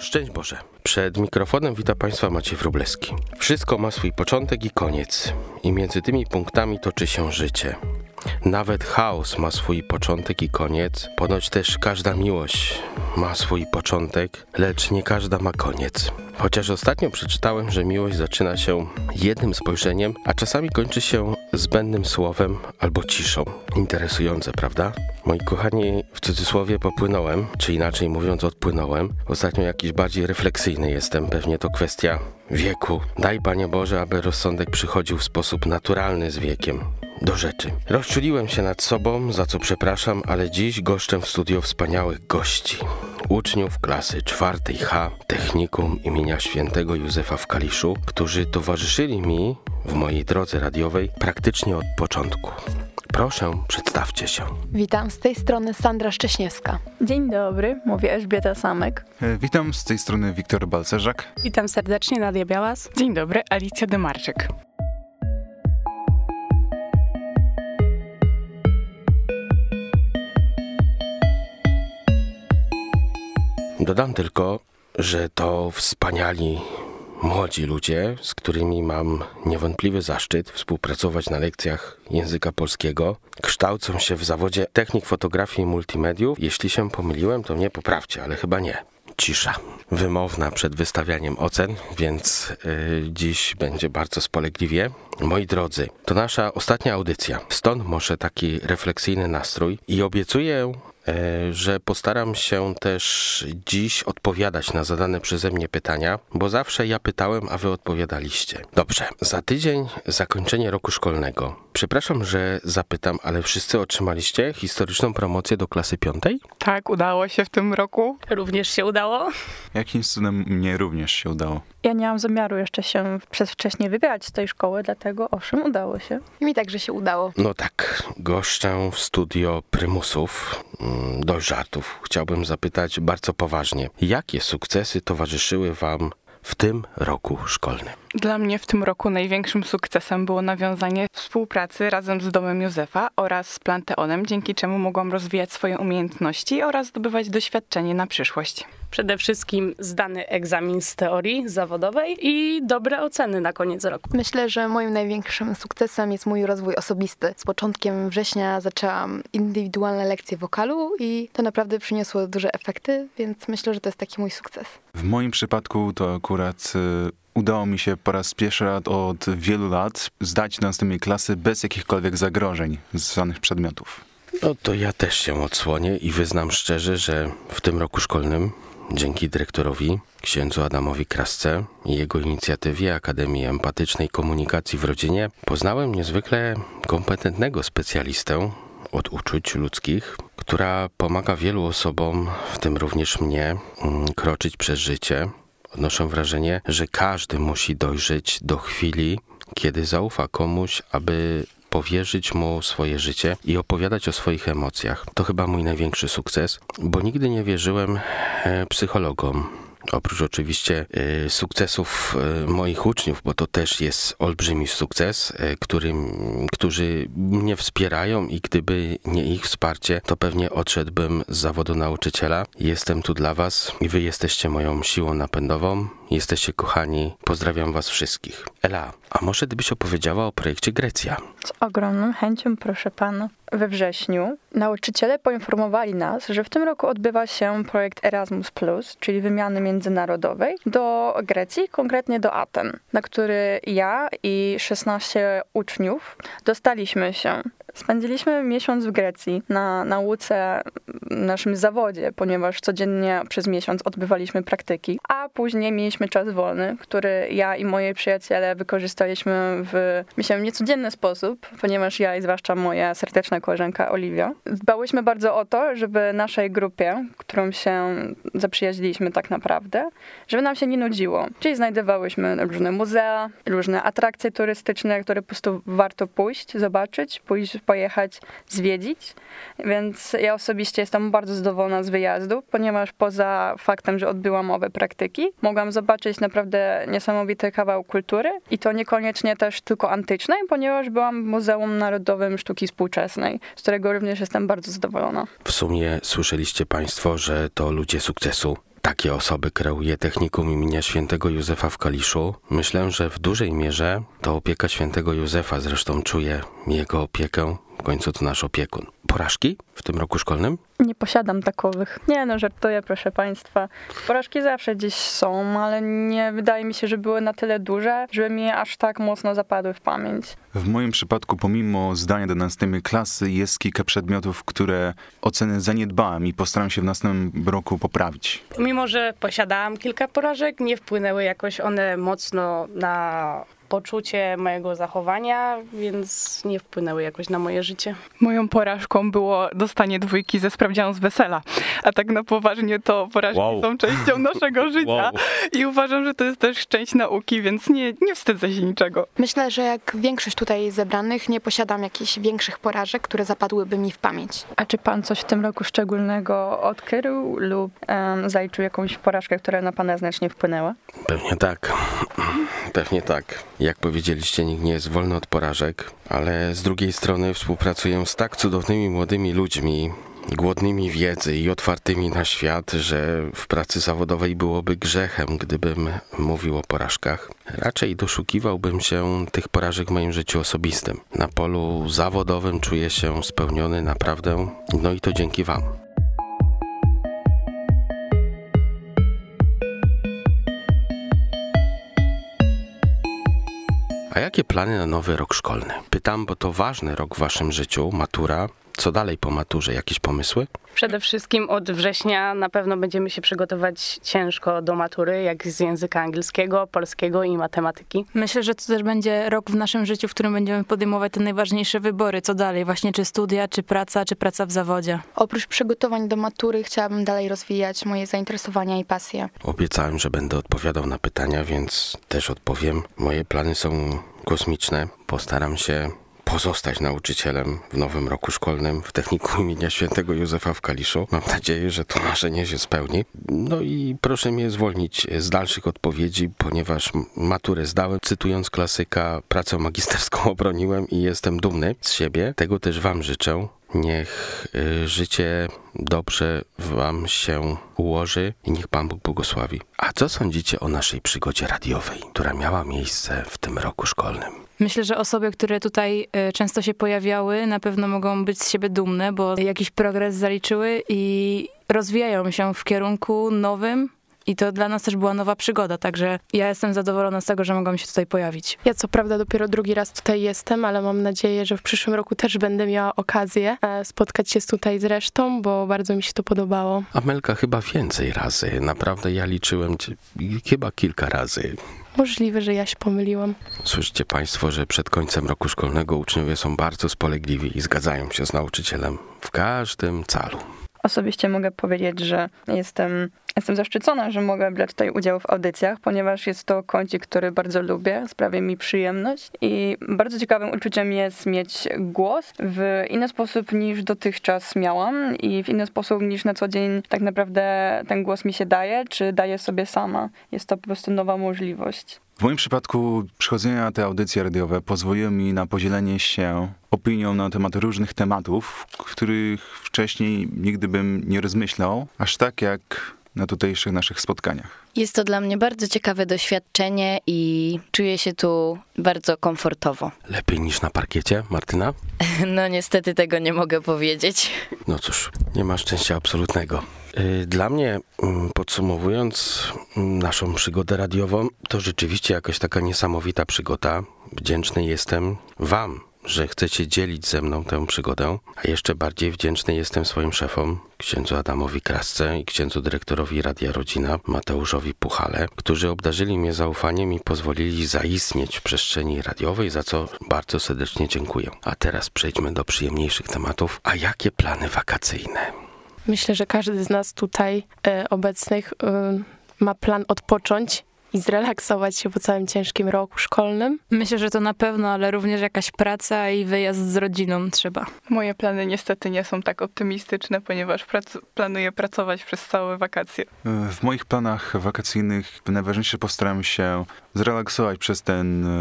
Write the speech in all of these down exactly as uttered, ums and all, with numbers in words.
Szczęść Boże. Przed mikrofonem wita Państwa Maciej Wróblewski. Wszystko ma swój początek i koniec i między tymi punktami toczy się życie. Nawet chaos ma swój początek i koniec, ponoć też każda miłość ma swój początek, lecz nie każda ma koniec. Chociaż ostatnio przeczytałem, że miłość zaczyna się jednym spojrzeniem, a czasami kończy się zbędnym słowem albo ciszą. Interesujące, prawda? Moi kochani, w cudzysłowie popłynąłem, czy inaczej mówiąc odpłynąłem. Ostatnio jakiś bardziej refleksyjny jestem, pewnie to kwestia wieku. Daj Panie Boże, aby rozsądek przychodził w sposób naturalny z wiekiem. Do rzeczy. Rozczuliłem się nad sobą, za co przepraszam, ale dziś goszczę w studio wspaniałych gości. Uczniów klasy czwartej H Technikum imienia Świętego Józefa w Kaliszu, którzy towarzyszyli mi w mojej drodze radiowej praktycznie od początku. Proszę, przedstawcie się. Witam, z tej strony Sandra Szcześniewska. Dzień dobry, mówię Elżbieta Samek. E, witam, z tej strony Wiktor Balcerzak. Witam serdecznie, Nadia Białas. Dzień dobry, Alicja Demarczyk. Dodam tylko, że to wspaniali młodzi ludzie, z którymi mam niewątpliwy zaszczyt współpracować na lekcjach języka polskiego. Kształcą się w zawodzie technik fotografii i multimediów. Jeśli się pomyliłem, to mnie poprawcie, ale chyba nie. Cisza. Wymowna przed wystawianiem ocen, więc yy, dziś będzie bardzo spolegliwie. Moi drodzy, to nasza ostatnia audycja. Stąd może taki refleksyjny nastrój i obiecuję, że postaram się też dziś odpowiadać na zadane przeze mnie pytania, bo zawsze ja pytałem, a wy odpowiadaliście. Dobrze, za tydzień zakończenie roku szkolnego. Przepraszam, że zapytam, ale wszyscy otrzymaliście historyczną promocję do klasy piątej? Tak, udało się w tym roku. Również się udało. Jakimś cudem mnie również się udało. Ja nie mam zamiaru jeszcze się przedwcześnie wybierać z tej szkoły, dlatego owszem, udało się. I mi także się udało. No tak, goszczę w studio prymusów. Dość żartów. Chciałbym zapytać bardzo poważnie, jakie sukcesy towarzyszyły wam w tym roku szkolnym? Dla mnie w tym roku największym sukcesem było nawiązanie współpracy razem z Domem Józefa oraz z Planteonem, dzięki czemu mogłam rozwijać swoje umiejętności oraz zdobywać doświadczenie na przyszłość. Przede wszystkim zdany egzamin z teorii zawodowej i dobre oceny na koniec roku. Myślę, że moim największym sukcesem jest mój rozwój osobisty. Z początkiem września zaczęłam indywidualne lekcje wokalu i to naprawdę przyniosło duże efekty, więc myślę, że to jest taki mój sukces. W moim przypadku to akurat y, udało mi się po raz pierwszy raz od wielu lat zdać następnej klasy bez jakichkolwiek zagrożeń z danych przedmiotów. No to ja też się odsłonię i wyznam szczerze, że w tym roku szkolnym dzięki dyrektorowi, księdzu Adamowi Krasce i jego inicjatywie Akademii Empatycznej Komunikacji w Rodzinie poznałem niezwykle kompetentnego specjalistę od uczuć ludzkich, która pomaga wielu osobom, w tym również mnie, kroczyć przez życie. Odnoszę wrażenie, że każdy musi dojrzeć do chwili, kiedy zaufa komuś, aby powierzyć mu swoje życie i opowiadać o swoich emocjach. To chyba mój największy sukces, bo nigdy nie wierzyłem psychologom. Oprócz oczywiście y, sukcesów y, moich uczniów, bo to też jest olbrzymi sukces, y, którym, którzy mnie wspierają i gdyby nie ich wsparcie, to pewnie odszedłbym z zawodu nauczyciela. Jestem tu dla was i wy jesteście moją siłą napędową. Jesteście kochani. Pozdrawiam was wszystkich. Ela, a może gdybyś opowiedziała o projekcie Grecja? Z ogromną chęcią, proszę pana. We wrześniu nauczyciele poinformowali nas, że w tym roku odbywa się projekt Erasmus plus, czyli wymiany międzynarodowej, do Grecji, konkretnie do Aten, na który ja i szesnaście uczniów dostaliśmy się. Spędziliśmy miesiąc w Grecji na nauce, naszym zawodzie, ponieważ codziennie przez miesiąc odbywaliśmy praktyki, a później mieliśmy czas wolny, który ja i moi przyjaciele wykorzystaliśmy w, myślę, niecodzienny sposób, ponieważ ja i zwłaszcza moja serdeczna koleżanka Oliwia dbałyśmy bardzo o to, żeby naszej grupie, którą się zaprzyjaźniliśmy tak naprawdę, żeby nam się nie nudziło. Czyli znajdowałyśmy różne muzea, różne atrakcje turystyczne, które po prostu warto pójść, zobaczyć, pójść, pojechać, zwiedzić. Więc ja osobiście jestem bardzo zadowolona z wyjazdu, ponieważ poza faktem, że odbyłam owe praktyki, mogłam zobaczyć naprawdę niesamowity kawał kultury i to niekoniecznie też tylko antycznej, ponieważ byłam w Muzeum Narodowym Sztuki Współczesnej, z którego również jestem bardzo zadowolona. W sumie słyszeliście państwo, że to ludzie sukcesu. takie osoby kreuje Technikum imienia Świętego Józefa w Kaliszu. Myślę, że w dużej mierze to opieka Świętego Józefa, zresztą czuję jego opiekę, w końcu to nasz opiekun. Porażki w tym roku szkolnym? Nie posiadam takowych. Nie no, żartuję, proszę państwa. Porażki zawsze gdzieś są, ale nie wydaje mi się, że były na tyle duże, żeby mi aż tak mocno zapadły w pamięć. W moim przypadku, pomimo zdania do następnej klasy, jest kilka przedmiotów, które oceny zaniedbałem i postaram się w następnym roku poprawić. Mimo że posiadałam kilka porażek, nie wpłynęły jakoś one mocno na poczucie mojego zachowania, więc nie wpłynęły jakoś na moje życie. Moją porażką było dostanie dwójki ze sprawdzianu z wesela, a tak na poważnie to porażki Wow. są częścią naszego życia Wow. i uważam, że to jest też część nauki, więc nie, nie wstydzę się niczego. Myślę, że jak większość tutaj zebranych, nie posiadam jakichś większych porażek, które zapadłyby mi w pamięć. A czy pan coś w tym roku szczególnego odkrył lub um, zaliczył jakąś porażkę, która na pana znacznie wpłynęła? Pewnie tak. Pewnie tak. Jak powiedzieliście, nikt nie jest wolny od porażek, ale z drugiej strony współpracuję z tak cudownymi młodymi ludźmi, głodnymi wiedzy i otwartymi na świat, że w pracy zawodowej byłoby grzechem, gdybym mówił o porażkach. Raczej doszukiwałbym się tych porażek w moim życiu osobistym. Na polu zawodowym czuję się spełniony naprawdę, no i to dzięki wam. A jakie plany na nowy rok szkolny? Pytam, bo to ważny rok w waszym życiu, matura. Co dalej po maturze? Jakieś pomysły? Przede wszystkim od września na pewno będziemy się przygotować ciężko do matury, jak z języka angielskiego, polskiego i matematyki. Myślę, że to też będzie rok w naszym życiu, w którym będziemy podejmować te najważniejsze wybory. Co dalej? Właśnie czy studia, czy praca, czy praca w zawodzie. Oprócz przygotowań do matury chciałabym dalej rozwijać moje zainteresowania i pasje. Obiecałem, że będę odpowiadał na pytania, więc też odpowiem. Moje plany są kosmiczne. Postaram się pozostać nauczycielem w nowym roku szkolnym w Technikum imienia Świętego Józefa w Kaliszu. Mam nadzieję, że to marzenie się spełni. No i proszę mnie zwolnić z dalszych odpowiedzi, ponieważ maturę zdałem. Cytując klasyka, pracę magisterską obroniłem i jestem dumny z siebie. Tego też wam życzę. Niech y, życie dobrze wam się ułoży i niech Pan Bóg błogosławi. A co sądzicie o naszej przygodzie radiowej, która miała miejsce w tym roku szkolnym? Myślę, że osoby, które tutaj y, często się pojawiały, na pewno mogą być z siebie dumne, bo jakiś progres zaliczyły i rozwijają się w kierunku nowym. I to dla nas też była nowa przygoda, także ja jestem zadowolona z tego, że mogłam się tutaj pojawić. Ja co prawda dopiero drugi raz tutaj jestem, ale mam nadzieję, że w przyszłym roku też będę miała okazję spotkać się tutaj z resztą, bo bardzo mi się to podobało. Amelka chyba więcej razy. Naprawdę ja liczyłem cię chyba kilka razy. Możliwe, że ja się pomyliłam. Słyszycie Państwo, że przed końcem roku szkolnego uczniowie są bardzo spolegliwi i zgadzają się z nauczycielem w każdym calu. Osobiście mogę powiedzieć, że jestem, jestem zaszczycona, że mogę brać tutaj udział w audycjach, ponieważ jest to kącik, który bardzo lubię, sprawia mi przyjemność i bardzo ciekawym uczuciem jest mieć głos w inny sposób niż dotychczas miałam i w inny sposób niż na co dzień tak naprawdę ten głos mi się daje, czy daję sobie sama. Jest to po prostu nowa możliwość. W moim przypadku przychodzenie na te audycje radiowe pozwoliło mi na podzielenie się opinią na temat różnych tematów, których wcześniej nigdy bym nie rozmyślał, aż tak jak na tutejszych naszych spotkaniach. Jest to dla mnie bardzo ciekawe doświadczenie i czuję się tu bardzo komfortowo. Lepiej niż na parkiecie, Martyna? No niestety tego nie mogę powiedzieć. No cóż, nie ma szczęścia absolutnego. Dla mnie, podsumowując naszą przygodę radiową, to rzeczywiście jakaś taka niesamowita przygoda. Wdzięczny jestem wam, że chcecie dzielić ze mną tę przygodę, a jeszcze bardziej wdzięczny jestem swoim szefom, księdzu Adamowi Krasce i księdzu dyrektorowi Radia Rodzina, Mateuszowi Puchale, którzy obdarzyli mnie zaufaniem i pozwolili zaistnieć w przestrzeni radiowej, za co bardzo serdecznie dziękuję. A teraz przejdźmy do przyjemniejszych tematów. A jakie plany wakacyjne? Myślę, że każdy z nas tutaj e, obecnych e, ma plan odpocząć i zrelaksować się po całym ciężkim roku szkolnym. Myślę, że to na pewno, ale również jakaś praca i wyjazd z rodziną trzeba. Moje plany niestety nie są tak optymistyczne, ponieważ prac- planuję pracować przez całe wakacje. W moich planach wakacyjnych najważniejsze postaram się zrelaksować przez ten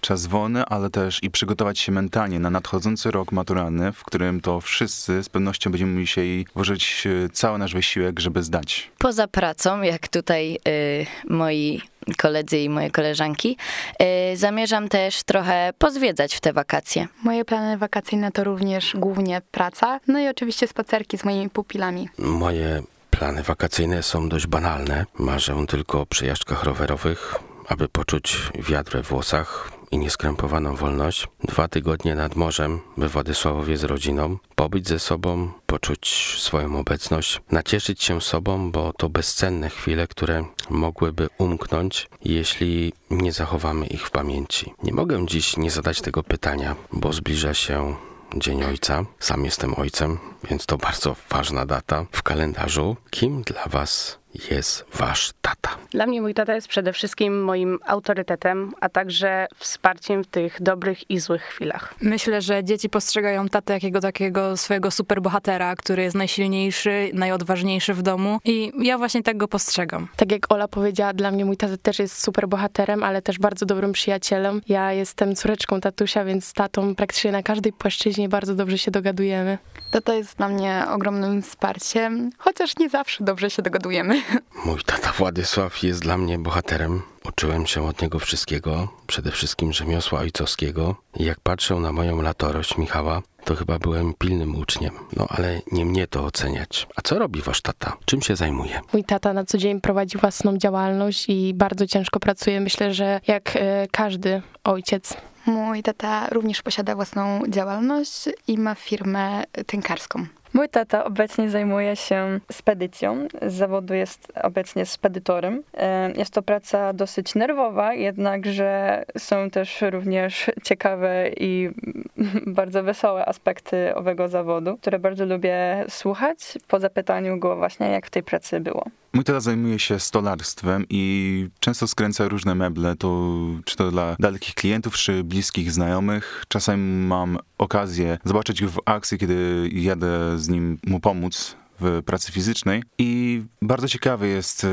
czas wolny, ale też i przygotować się mentalnie na nadchodzący rok maturalny, w którym to wszyscy z pewnością będziemy musieli włożyć cały nasz wysiłek, żeby zdać. Poza pracą, jak tutaj y, moi koledzy i moje koleżanki, y, zamierzam też trochę pozwiedzać w te wakacje. Moje plany wakacyjne to również głównie praca, no i oczywiście spacerki z moimi pupilami. Moje plany wakacyjne są dość banalne. Marzę tylko o przejażdżkach rowerowych, aby poczuć wiatr we włosach i nieskrępowaną wolność. Dwa tygodnie nad morzem we Władysławowie z rodziną. Pobyć ze sobą, poczuć swoją obecność, nacieszyć się sobą, bo to bezcenne chwile, które mogłyby umknąć, jeśli nie zachowamy ich w pamięci. Nie mogę dziś nie zadać tego pytania, bo zbliża się Dzień Ojca. Sam jestem ojcem, więc to bardzo ważna data w kalendarzu. Kim dla was jest wasz tata? Dla mnie mój tata jest przede wszystkim moim autorytetem, a także wsparciem w tych dobrych i złych chwilach. Myślę, że dzieci postrzegają tatę jakiego takiego swojego superbohatera, który jest najsilniejszy, najodważniejszy w domu i ja właśnie tak go postrzegam. Tak jak Ola powiedziała, dla mnie mój tata też jest super bohaterem, ale też bardzo dobrym przyjacielem. Ja jestem córeczką tatusia, więc z tatą praktycznie na każdej płaszczyźnie bardzo dobrze się dogadujemy. Tata jest dla mnie ogromnym wsparciem, chociaż nie zawsze dobrze się dogadujemy. Mój tata Władysław jest dla mnie bohaterem. Uczyłem się od niego wszystkiego, przede wszystkim rzemiosła ojcowskiego. I jak patrzę na moją latorość Michała, to chyba byłem pilnym uczniem. No ale nie mnie to oceniać. A co robi wasz tata? Czym się zajmuje? Mój tata na co dzień prowadzi własną działalność i bardzo ciężko pracuje. Myślę, że jak e, każdy ojciec. Mój tata również posiada własną działalność i ma firmę tynkarską. Mój tata obecnie zajmuje się spedycją. Z zawodu jest obecnie spedytorem. Jest to praca dosyć nerwowa, jednakże są też również ciekawe i bardzo wesołe aspekty owego zawodu, które bardzo lubię słuchać po zapytaniu go właśnie, jak w tej pracy było. Mój tata zajmuje się stolarstwem i często skręca różne meble, to czy to dla dalekich klientów, czy bliskich znajomych. Czasami mam okazję zobaczyć go w akcji, kiedy jadę z nim mu pomóc w pracy fizycznej i bardzo ciekawe jest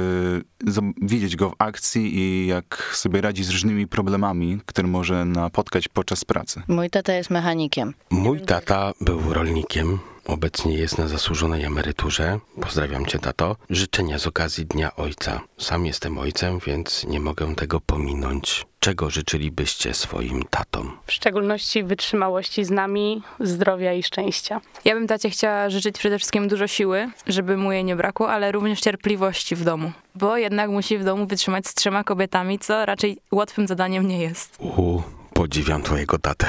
widzieć go w akcji i jak sobie radzi z różnymi problemami, które może napotkać podczas pracy. Mój tata jest mechanikiem. Mój tata był rolnikiem. Obecnie jest na zasłużonej emeryturze. Pozdrawiam cię, tato. Życzenia z okazji Dnia Ojca. Sam jestem ojcem, więc nie mogę tego pominąć. Czego życzylibyście swoim tatom? W szczególności wytrzymałości z nami, zdrowia i szczęścia. Ja bym tacie chciała życzyć przede wszystkim dużo siły, żeby mu jej nie brakło, ale również cierpliwości w domu. Bo jednak musi w domu wytrzymać z trzema kobietami, co raczej łatwym zadaniem nie jest. U, podziwiam twojego tatę.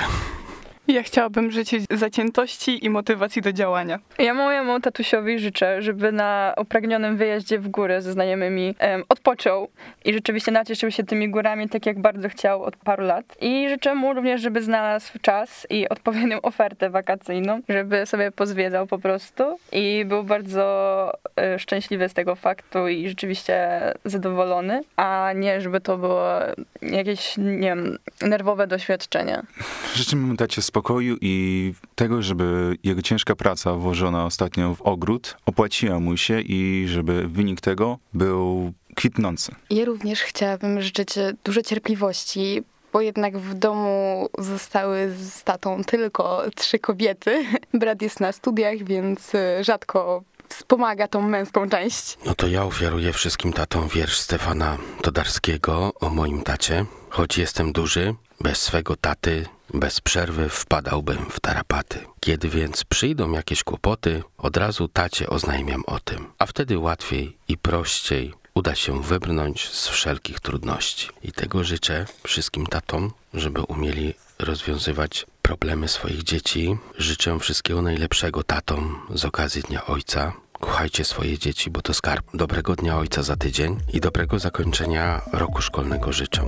Ja chciałabym życzyć zaciętości i motywacji do działania. Ja mojemu tatusiowi życzę, żeby na upragnionym wyjeździe w górę ze znajomymi um, odpoczął i rzeczywiście nacieszył się tymi górami, tak jak bardzo chciał od paru lat. I życzę mu również, żeby znalazł czas i odpowiednią ofertę wakacyjną, żeby sobie pozwiedzał po prostu i był bardzo e, szczęśliwy z tego faktu i rzeczywiście zadowolony, a nie, żeby to było jakieś, nie wiem, nerwowe doświadczenie. Życzymy mu tacie spokoju i tego, żeby jego ciężka praca włożona ostatnio w ogród opłaciła mu się i żeby wynik tego był kwitnący. Ja również chciałabym życzyć dużo cierpliwości, bo jednak w domu zostały z tatą tylko trzy kobiety. Brat jest na studiach, więc rzadko wspomaga tą męską część. No to ja ofiaruję wszystkim tatom wiersz Stefana Todarskiego o moim tacie. Choć jestem duży, bez swego taty, bez przerwy wpadałbym w tarapaty. Kiedy więc przyjdą jakieś kłopoty, od razu tacie oznajmiam o tym. A wtedy łatwiej i prościej uda się wybrnąć z wszelkich trudności. I tego życzę wszystkim tatom, żeby umieli rozwiązywać problemy swoich dzieci. Życzę wszystkiego najlepszego tatom z okazji Dnia Ojca. Kochajcie swoje dzieci, bo to skarb. Dobrego Dnia Ojca za tydzień i dobrego zakończenia roku szkolnego życzę.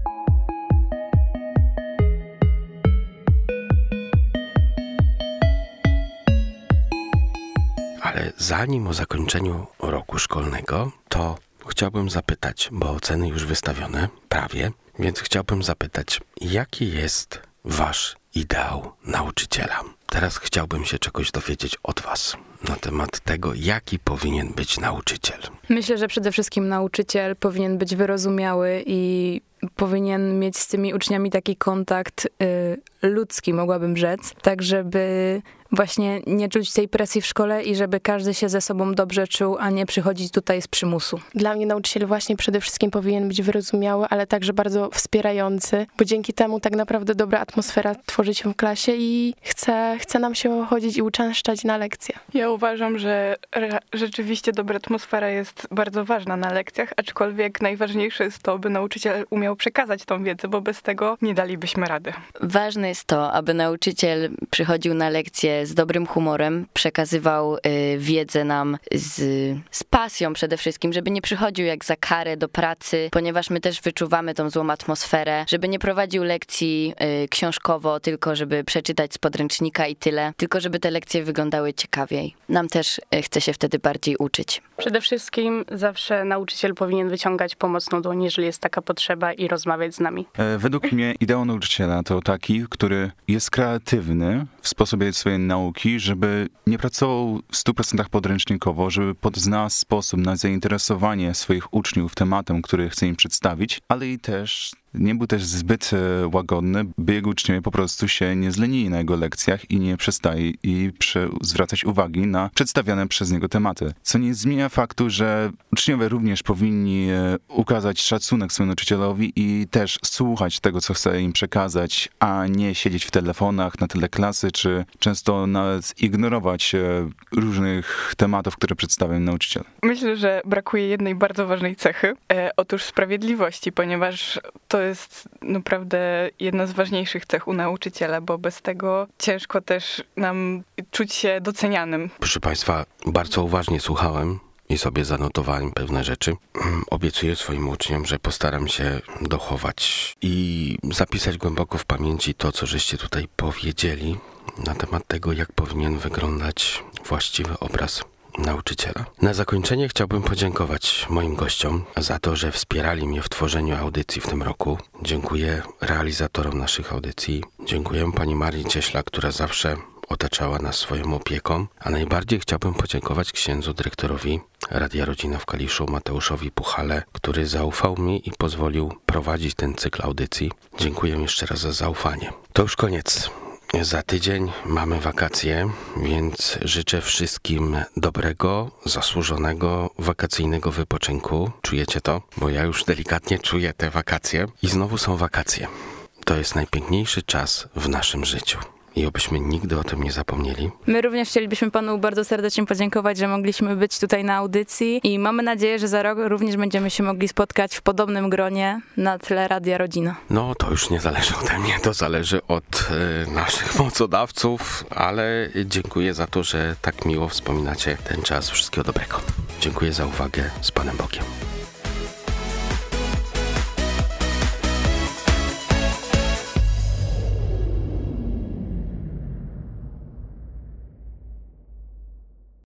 Ale zanim o zakończeniu roku szkolnego, to chciałbym zapytać, bo oceny już wystawione, prawie, więc chciałbym zapytać, jaki jest wasz ideał nauczyciela? teraz chciałbym się czegoś dowiedzieć od was na temat tego, jaki powinien być nauczyciel. Myślę, że przede wszystkim nauczyciel powinien być wyrozumiały i powinien mieć z tymi uczniami taki kontakt y, ludzki, mogłabym rzec, tak żeby właśnie nie czuć tej presji w szkole i żeby każdy się ze sobą dobrze czuł, a nie przychodzić tutaj z przymusu. Dla mnie nauczyciel właśnie przede wszystkim powinien być wyrozumiały, ale także bardzo wspierający, bo dzięki temu tak naprawdę dobra atmosfera tworzy się w klasie i chce, chce nam się chodzić i uczęszczać na lekcje. Ja uważam, że re- rzeczywiście dobra atmosfera jest bardzo ważna na lekcjach, aczkolwiek najważniejsze jest to, by nauczyciel umiał przekazać tą wiedzę, bo bez tego nie dalibyśmy rady. Ważne jest to, aby nauczyciel przychodził na lekcje z dobrym humorem, przekazywał y, wiedzę nam z, z pasją przede wszystkim, żeby nie przychodził jak za karę do pracy, ponieważ my też wyczuwamy tą złą atmosferę, żeby nie prowadził lekcji y, książkowo, tylko żeby przeczytać z podręcznika i tyle, tylko żeby te lekcje wyglądały ciekawiej. Nam też y, chce się wtedy bardziej uczyć. Przede wszystkim zawsze nauczyciel powinien wyciągać pomocną dłoń, jeżeli jest taka potrzeba i rozmawiać z nami. E, Według mnie ideał nauczyciela to taki, który jest kreatywny w sposobie swojej nauki, żeby nie pracował w stu procentach podręcznikowo, żeby poznał sposób na zainteresowanie swoich uczniów tematem, który chce im przedstawić, ale i też nie był też zbyt łagodny, by jego uczniowie po prostu się nie zlenili na jego lekcjach i nie przestali i prze- zwracać uwagi na przedstawiane przez niego tematy. Co nie zmienia faktu, że uczniowie również powinni ukazać szacunek swojemu nauczycielowi i też słuchać tego, co chce im przekazać, a nie siedzieć w telefonach na tyle klasy, czy często nawet ignorować różnych tematów, które przedstawia nauczyciel. Myślę, że brakuje jednej bardzo ważnej cechy, e, otóż sprawiedliwości, ponieważ to jest naprawdę jedna z ważniejszych cech u nauczyciela, bo bez tego ciężko też nam czuć się docenianym. Proszę Państwa, bardzo uważnie słuchałem i sobie zanotowałem pewne rzeczy. Obiecuję swoim uczniom, że postaram się dochować i zapisać głęboko w pamięci to, co żeście tutaj powiedzieli na temat tego, jak powinien wyglądać właściwy obraz nauczyciela. Na zakończenie chciałbym podziękować moim gościom za to, że wspierali mnie w tworzeniu audycji w tym roku. Dziękuję realizatorom naszych audycji. Dziękuję pani Marii Cieśla, która zawsze otaczała nas swoją opieką, a najbardziej chciałbym podziękować księdzu dyrektorowi Radia Rodzina w Kaliszu, Mateuszowi Puchale, który zaufał mi i pozwolił prowadzić ten cykl audycji. Dziękuję jeszcze raz za zaufanie. To już koniec. Za tydzień mamy wakacje, więc życzę wszystkim dobrego, zasłużonego, wakacyjnego wypoczynku. Czujecie to? Bo ja już delikatnie czuję te wakacje. I znowu są wakacje. To jest najpiękniejszy czas w naszym życiu. I obyśmy nigdy o tym nie zapomnieli. My również chcielibyśmy panu bardzo serdecznie podziękować, że mogliśmy być tutaj na audycji i mamy nadzieję, że za rok również będziemy się mogli spotkać w podobnym gronie na tle Radia Rodzina. No to już nie zależy ode mnie, to zależy od y, naszych mocodawców, ale dziękuję za to, że tak miło wspominacie ten czas. Wszystkiego dobrego. Dziękuję za uwagę. Z Panem Bogiem.